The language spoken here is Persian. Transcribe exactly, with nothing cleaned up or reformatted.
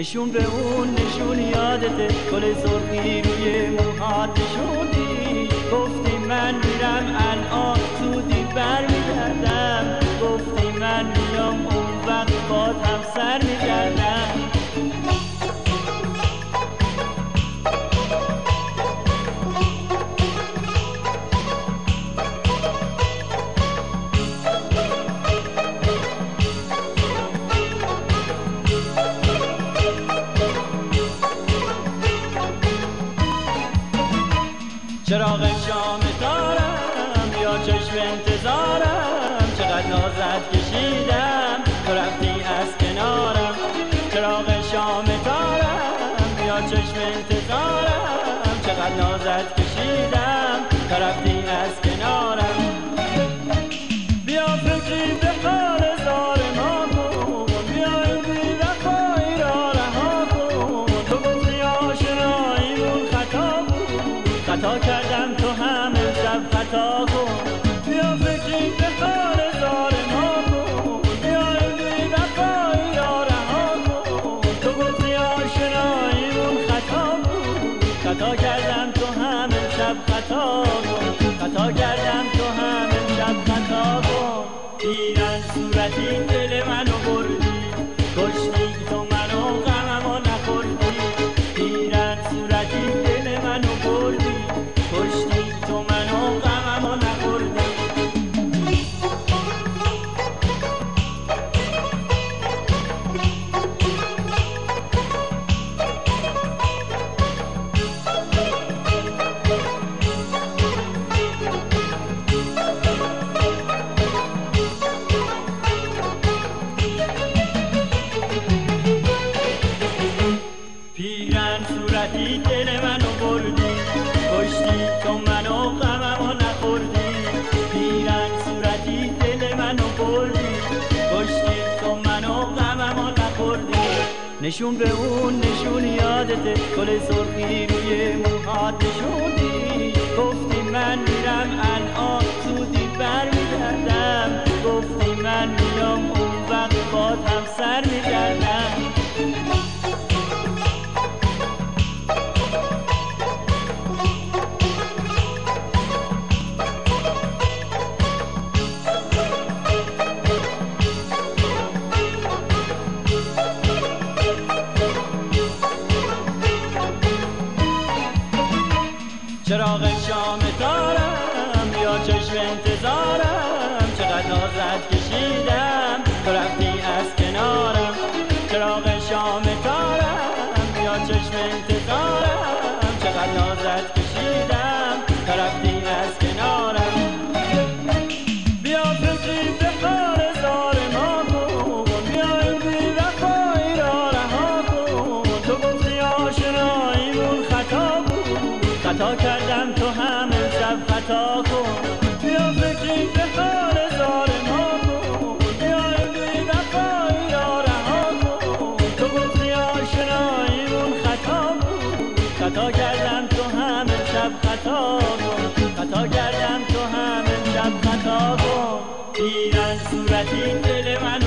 نشون به اون نشون یادته، گل سرخی روی موهات نشوندی. گفتی من میرم الان زودی برمیگردم، گفتی من میام اون وقت باد هم سر میگردم. چراغ شام دارم یا چشم انتظارم، چقدر نازت کشیدم تو رفتی از کنارم. چراغ شام دارم یا چشم انتظارم، چقدر نازت کشیدم تو رفتی از کنارم. بیا فکری به حال زار ما کن، بیا این بی وفایی را رها کن. تو گفتی آشناییمون خطا بود، خطا کردم تو هم امشب خطا کن. بیا فکری به حال زار ما کن، بیا این بی وفایی را رها کن. تو گفتی آشناییمون خطا بود، خطا کردم تو هم امشب خطا کن. خطا کردم تو هم امشب خطا کن. پیرن صورتی دل منو بردی، کشتی تو منو غممو نخوردی. پیرن صورتی دل منو بردی، کشتی تو منو غممو نخوردی. پیرن صورتی دل منو بردی، کشتی تو منو غممو نخوردی. پیرن صورتی دل منو بردی، کشتی تو منو غممو نخوردی. نشون به اون نشون یادته، گل سرخی روی موهات نشوندی. گفتی من میرم الان زودی برمیگردم، گفتی من میام اون وقت باد هم سر میگردم. چراغ شام دارم یا چشم انتظارم، چقدر نازت کشیدم تو رفتی از کنارم. چراغ شام دارم یا چشم انتظارم، چقدر نازت کشیدم تو رفتی از کنارم. بیا فکری به حال زار ما کن، بیا این بی وفایی را رها کن. تو گفتی آشناییمون خطا بود، خطا کردم تو هم امشب خطا کن. بیا فکری به حال زار ما کن، بیا این بی وفایی را رها کن. تو گفتی آشناییمون خطا بود، خطا کردم تو هم امشب خطا کن. خطا کردم تو هم امشب خطا کن. پیرن صورتی دل من